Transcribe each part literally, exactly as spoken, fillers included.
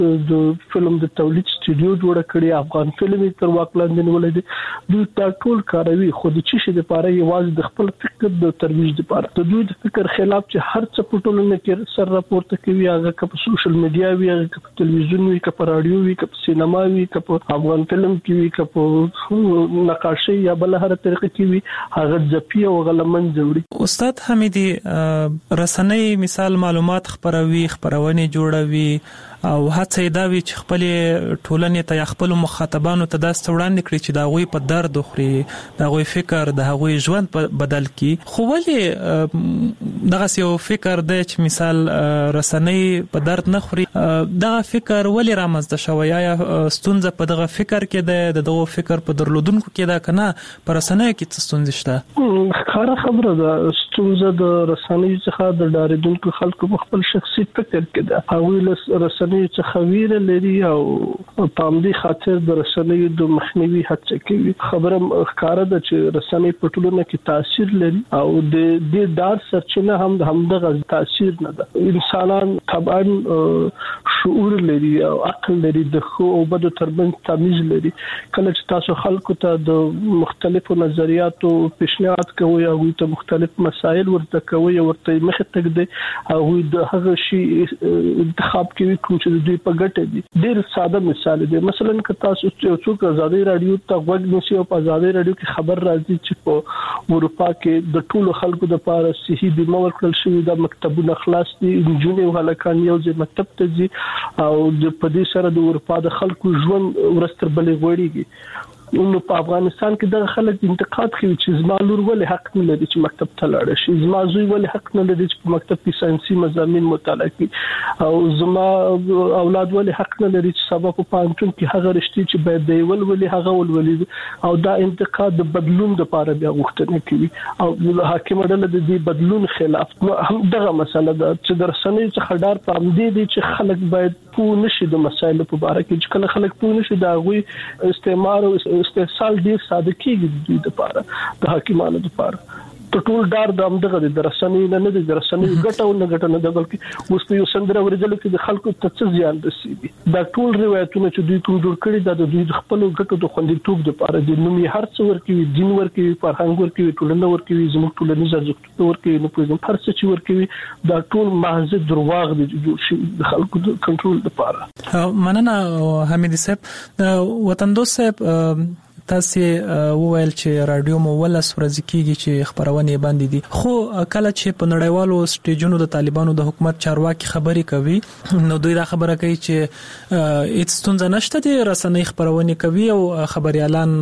د فلم د تولید سټوډیو جوړ کړی افغان فلم تر واک لاندې نیولې دي دوی دا ټول کاروي خو د چی شي د پاره یوازې د خپل فکر د ترویج لپاره د دوی د فکر خلاف چې هر څه په ټولنه کې سر راپورته کوي هغه په سوشل میډیا وي هغه په تلویزیون وي که په رادیو وي که په سینما وي که په افغان فلم کې وي که په نقاشي یا بل هر طریقه کې وي هغه ځپي او غلمن جوړي. استاد حمیدي رسنۍ مثال معلومات خبروي خبرونه جوړوي او هڅه دا وی چې خپل ټولنې ته خپل مخاطبانو ته دا ستوړاندې کړی چې دا غوي په درد خوري دا غوي فکر د غوي ژوند بدل کی خو ولې دغه یو فکر دی چې مثال رسنۍ په درد نه خوري دا فکر ولې رامنځته شوی یا ستونزه په دغه فکر کې ده دغه فکر په درلودونکو کې ده کنه پر رسنۍ کې څه ستونزه شته؟ خبره خبره ده ستونزه د رسنۍ څخه د ډاریدونکو خلکو په خپل شخصي فکر کې ده هغوی له رسنۍ څخه ویره لري او په همدې خاطر د رسنۍ د مخنیوي هڅه کوي خبره ښکاره ده چې رسنۍ په ټولنه کې تاثیر لري او د دې دار سرچینه هم د همدغه تاثیر نه ده انسانان طبعا شعور لري او عقل لري د خو او بد ترمنځ تمیز لري کله چې تاسو خلکو ته د مختلفو نظریاتو پیشنهاد کوي او ته مختلف مسایل ورته کوي ورته مخه تګ او د هغه شی انتخاب کوي چې دوی په ګټه دي ډېر ساده مثال دی مثلا که تاسو یو څوک ازادي رادیو ته وګورئ نو په ازادي رادیو کې خبر راځي چې په اروپا کې د ټولو خلکو د لپاره صحي بیمه ورکړل شوې د مکتبونو خلاص دي انجونې او هلکان یو ځای مکتب ته ځي او د پدې سره د اروپا د خلکو ژوند ورستر بلې وړيږي نو په افغانستان کې د خلک انتقاد کوي چې زما لور ولې حق نه لري چې مکتب ته لاړ شي زما زوی ولې حق نه لري چې په مکتب کې ساينسي مضامین مطالعه کړي او زما اولاد ولې حق نه لري چې سبا په پانتون کې هغه رښتې چې باید دی ول ولې هغه ول ولې او دا انتقاد د بدلون لپاره بیا غوښتنه کوي او د حاکم ډله د دې بدلون خلاف نو هم دغه مسله ده چې د رسنۍ څخه ډار پام دی چې خلک باید پوه نشي د مسایلو په اړه کې چې کله خلک پوه نشي دا غوي استعمار او استحصال ډیر ساده کیږي د لپاره د حکیمانو لپاره ټول ډار د امدغه د رسنۍ نه نه د رسنۍ ګټه او نه ګټه نه د بلکې اوس په یو سندره ورېدل کې د خلکو ته څه زیان رسیدي دا ټول روایتونه چې دوی کوم جوړ کړي دا د دوی خپل ګټو د خوندیتوب لپاره د نومي هر څه ورکوي دین ورکوي فرهنګ ورکوي ټولنه ورکوي زموږ ټولنیز ارزښتونه ورکوي نو په هر څه چې ورکوي دا ټول محض درواغ دي چې د خلکو د کنټرول لپاره. مننه حمیدي صاحب وطندوس صاحب تاسو وویل چې رادیو مو ولس ورځ کیږي چې خبرونه باندې دي خو کله چې په نړیوالو سټیجونو د طالبانو د حکومت چارواکي خبري کوي نو دوی دا خبره کوي چې هیڅ ستونزه نشته د رسنۍ خبرونه کوي او خبريالان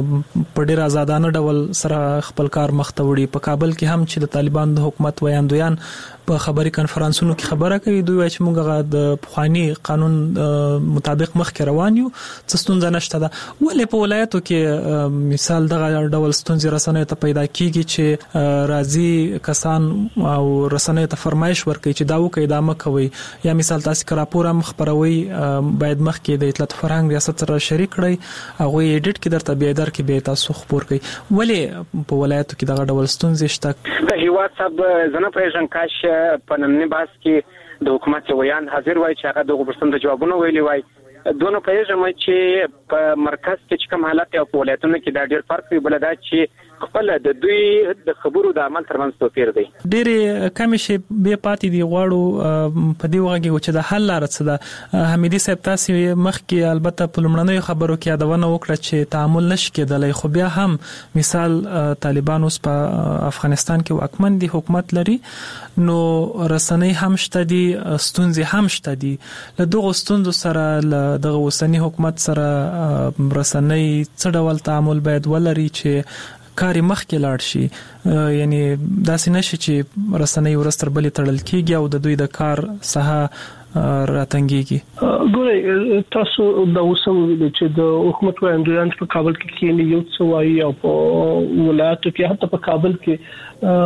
په ډیر آزادانه ډول سره خپل کار مخته وړي په کابل کې هم چې د طالبان د حکومت ویاندویان په خبري کانفرنسونو کې خبره کوي دوی وايي چې موږ د پخوانی قانون مطابق مخکې روان یو څه ستونزه نشته ده ولې په ولایتو کې مثال دغه ډول ستونزې رسنۍ ته پیدا کیږي چې راځي کسان او رسنۍ ته فرمایش ورکړي چې دا وکړي دا مکوي یا مثال تاسو راپور هم خبروي باید مخکې د اطلاعات فرهنګ ریاست سره شریک کړئ هغه ایډیټ کې درته بیا در کې به تاسو خبر کړئ ولې په ولایتو کې دغه ډول ستونزې شته د هیواد صاحب زنه پېژن کاش په نننی باس کې د حکومت ویان حاضر وای چې هغه دغه پرسند جوابونه ویلي وای دونه پېژم چې په مرکز کې چې کوم حالت او په ولایتونو کې دا ډېر فرق دی بل دا چې خپل د دوی د خبرو د عمل ترمنځ توپیر دی ډېر کم شي به پاتې دی غواړو په دې وګړي چې د حل لار څه ده حمیدي صاحب تاسو مخکې البته په لمړنیو خبرو کې یادونه وکړه چې تعامل نشي کېدلی خو بیا هم مثال طالبان اوس په افغانستان کې واکمن دي حکومت لري نو رسنۍ هم شته دي ستونزې هم شته دي له دغه ستونزو سره دغه وسنی حکومت سره رسنۍ څه ډول تعامل باید ولري چې کاری مخکې لاړ شي یعنی داسې نشي چې رسنۍ ورستر بلې تړل کیږي او د دوی د کار ساحه راتنګيږي ګورئ تاسو د اوسم چې د حکومت وایندویان په کابل کې کېنی یو څه وایي او په ولایتو کې حتی په کابل کې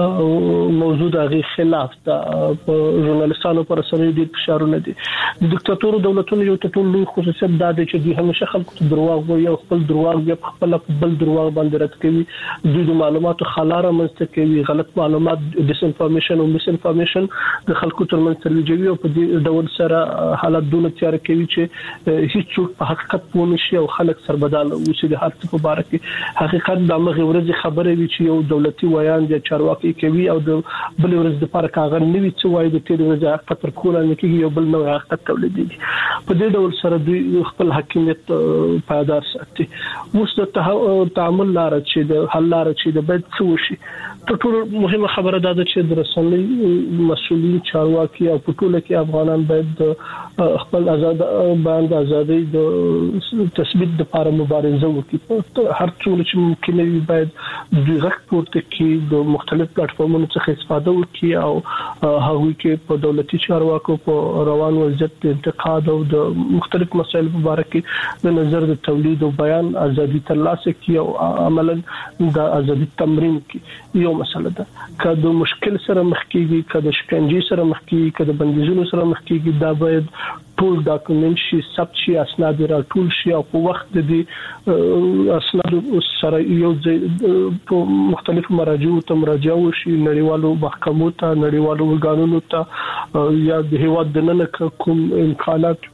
موجود هغه خلاف د ژورنالستانو پر سره دي فشارونه دي د دیکتاتورو دولتونو یو ټول لوی خصوصیت دا دی چې دوی همیشه خلکو ته درواغ وایي او خپل درواغ بیا خپل بل درواغ باندې رد کوي دوی د معلوماتو خلاره منځته کوي غلط معلومات ډیس انفارمیشن او مس انفارمیشن د خلکو ترمنځ ترویجوي او په دې ډول سره حالت دونه تیار کوي چې هیڅ څوک په حقیقت پوه نشي او خلک سربدال اوسي د هر څه په اړه کې حقیقت د مغه ورځ خبره وی چې یو دولتي ویان د چارواکي کوي او د بل ورځ د لپاره کاغذ نوي څه وایي د تیر ورځ حقیقت پر کول نه کیږي یو بل نو حقیقت تولیدي په دې ډول سره دوی خپل حاکمیت پایدار ساتي. اوس د تعامل لار چې د حل لار چې د بد څه وشي ټول مهمه خبره ده چې د رسنۍ مسؤلین چارواکي او ټول کې افغانان باید خپل آزاد باندې ازادي د تثبیت لپاره مبارزه وکړي. هر څومره چې ممکن وي باید د غږ پورته کې د مختلف پلیټ فارمونو څخه استفاده وکړي او هغه کې په دولتي چارواکو په روان وضعیت د انتقاد او د مختلف مسایل په اړه کې د نظر د تولید او بیان ازادي ترلاسه کړي او عملاً د ازادي تمرین کې یو مسله ده. کله مشکل سره مخ کیږي کله شکنجه سره مخ کیږي کله بندیزونو سره مخ کیږي دا باید ټول ډاکومنټ شي ثبت شي اسناد را ټول شي او په وخت د اسناد سره یو په مختلفو مراجعو ته مراجعه وشي نړیوالو محکمو ته نړیوالو ورګانونو ته یا د هیواد د نن کوم امکانات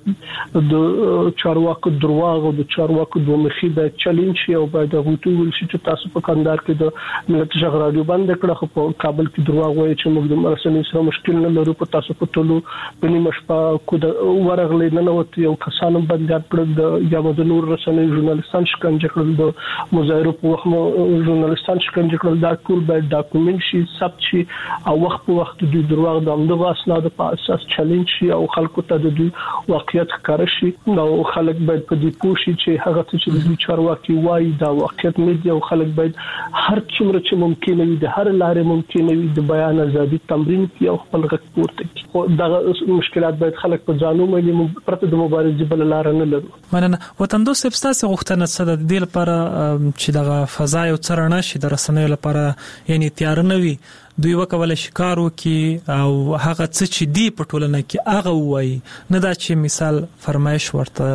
د چارواکو درواغ او د چارواکو دوه مخې د چیلنج شي او باید غوټو ول شي چې تاسو په کندهار کې د ملت ژغ رادیو باندې کړه خو په کابل کې درواغ وایي چې موږ د مرسنې سره مشکل نه لرو په تاسو په ټولو بني مشپا کو د ورغلې نه نوته یو کسانو باندې کړل د یا د نور رسنۍ ژورنالیستان شکنجه کړل د مظاهرو په وخت ژورنالیستان شکنجه کړل دا ټول باید ډاکومنټ شي ثبت شي او وخت په وخت د درواغ د امدغه اسناد په اساس چیلنج شي او خلکو ته د دوی واقعیت ښکار شي نو خلک باید په دې پوه شي چې هغه څه چې دوی چارواکي وایي دا واقعیت نه دی او خلک باید هر څومره چې ممکن وي د هر لارې ممکن وي د بیان ازادي تمرین کوي او خپل غږ پورته کوي. دا مشکلات باید خلک په ځانو باندې پرته د مبارزې بل لار نه لري. مننه. وطن دوست ستاسو غوښتنه څه ده د دې لپاره چې دغه فضا یو څرنه شي د رسنیو لپاره یعنی تیار نه وي دوی وکول شکار وکي او هغه څه چې دی په ټولنه کې هغه وایي نه دا چې مثال فرمایش ورته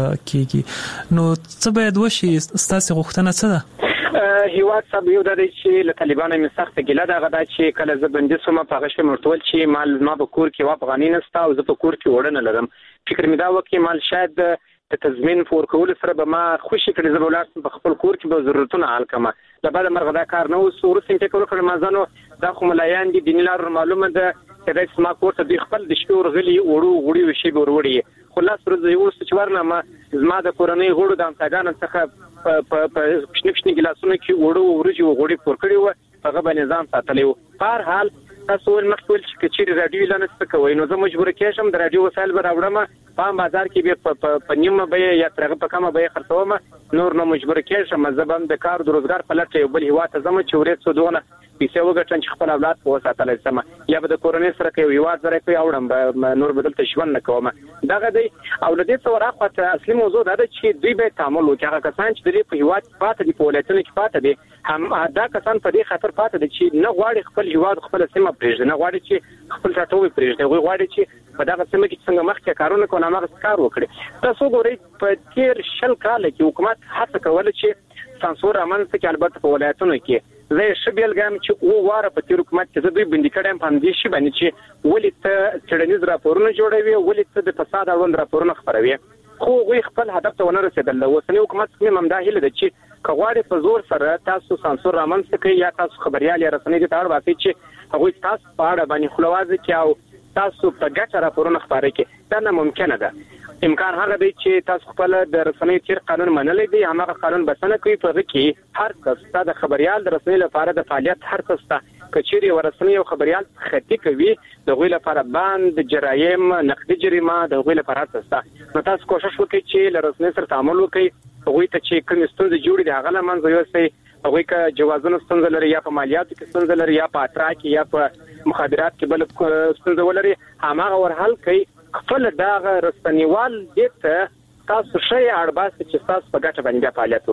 کیږي نو څه باید وشي ستاسو غوښتنه څه ده؟ هیواد صاحب یو د دې چې له طالبانو می سخت ګیله ده غدا چې کله زبندې سومه په غشې مرتول چې مال ما به کور کې واپ غنی نستا او زه په کور کې وړنه لرم فکر می دا وکي مال شاید د تضمین فور کول سره به ما خوشی کړي زه ولر په خپل کور کې به ضرورتونه حل کما لبا د مرغدا کار نو سورس ته کول کړم ځانو دا خو ملایان دي دیني لار معلومه ده چې د سما کور ته د خپل د شپور غلي وړو وړي وشي وروړي خلاص ورځ یو څه چورنه ما زما د کورنۍ غړو د امتګان څخه په په شنکشنی ګلاسونو کې وړو ورجو غوړي پور کړی و هغه به نظام ساتلی و. په حال تاسو ول مخکول چې کچیر رادیو لنه څه کوي نو زه مجبور کېشم د رادیو وسایل به راوړم په بازار کې به په نیمه به یا ترغه په کومه به خرڅوم نور نو مجبور کېشم زبم د کار د روزګار په لټه یو بل هوا ته زم چې ورې څو دونه پیسې وګټم چې خپل اولاد په وساتلای سم یا به د کورونې سره کوي یو ځای کوي اوړم نور بدل تشون نه کوم دغه دی او د دې څو راخته اصلي موضوع دا ده چې دوی به تعامل وکړي هغه کسان چې د په هوا پاتې دی په ولایتونو کې پاتې دي هم دا کسان په دې خاطر پاتې دي چې نه غواړي خپل هوا خپل سیمه پرېږدي نه غواړي چې خپل ټاټوي پرېږدي غوي غواړي چې په دغه سیمه کې څنګه مخکې کارونه کوي هغه کار وکړي. تاسو ګورئ په تیر شل کال کې حکومت هڅه کوله چې سانسور رامنځته کړي البته په ولایتونو کې زه شبیل ګام چې او واره په تیر حکومت کې زه دوی بندي کړم په دې شی باندې چې ولې ته چړنیز راپورونه جوړوي ولې ته د فساد اړوند راپورونه خبروي خو غوي خپل هدف ته ونه رسیدل. اوسنی حکومت کې ممداهله ده چې کغواړي په زور سره تاسو سانسور رامنځته کوي یا تاسو خبريال یا رسنۍ ته اړ واسي چې هغه تاسو په اړه باندې خلوازي کې او تاسو په ګټه راپورونه خبري کې دا نه ممکنه ده. امکان هغه دی چې تاسو خپل د رسنۍ تیر قانون منلې دی هغه قانون بسنه کوي په کې هر څه د خبريال د رسنۍ لپاره د فعالیت هر څه کچيري ورسنۍ او خبريال خطي کوي د غوي لپاره باندې جرایم نقدي جریمه د غوي لپاره څه نو تاسو کوشش وکړئ چې له رسنۍ سره تعامل وکړئ غوي ته چې کوم ستونزې جوړې دي هغه لمنځه یوسئ هغوی که جوازونه ستونزه لري یا په مالیاتو کې ستونزه لري یا په اترا کې یا په مخابرات کې بل ستونزه ولري هماغه ورحل کوي خپل داغه رسنیوال دې ته تاسو شي اړباس چې تاسو په ګټه باندې فعالیت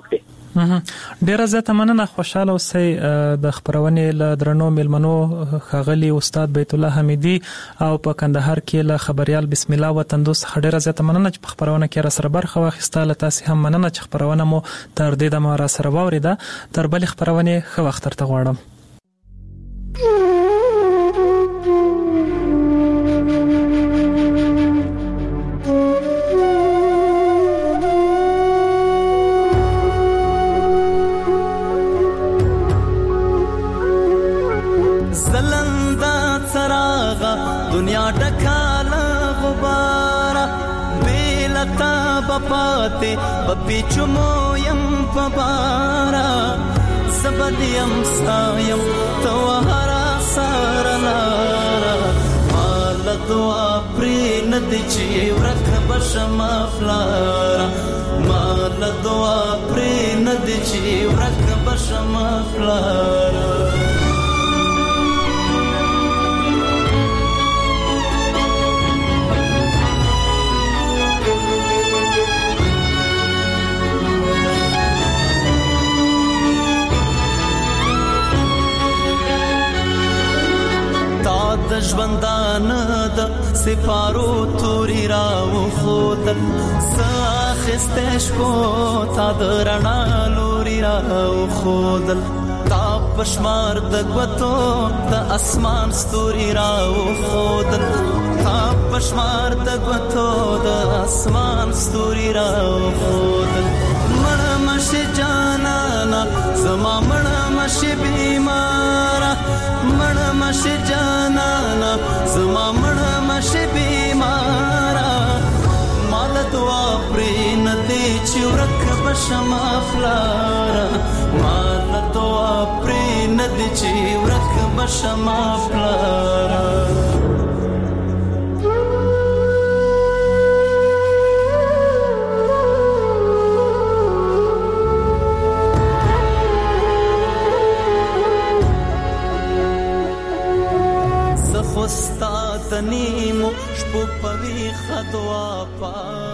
وکړي. ډیره زیاته مننه خوشاله اوسئ د خبرونې له درنو ملمنو خاغلی استاد بیت الله حمیدی او په کندهار کې له خبريال بسم الله وطن دوست ډیره زیاته مننه چې په خبرونه کې را سره برخه واخیستله تاسو هم مننه چې خبرونه مو تر دې د ما را سره واوریده تر بل خبرونه خو وخت ترته غواړم. ملتا بپاتے بپیچمو یم پبارا زبدیم سایم تو هرا سارلارا مال دعا پری ندی چی ورک بشما فلارا مال دعا پری ندی چی ورک بشما فلارا د ژوندان د سپارو توري راو خودل ساخستې شپو تا د رڼا لوري راو خودل تا پشمار د غوتو د اسمان ستوري راو خودل تا پشمار د غوتو د اسمان ستوري راو خودل مړ مش جانانا زما مړ مش بیمارا مړ مش جانانا زما مړ مش بیمارا مال دعا پرې ندی چې ورک بشما فلارا مال دعا پرې ندی چې ورک بشما فلارا استاد نیمو شپو پوی خدوا پا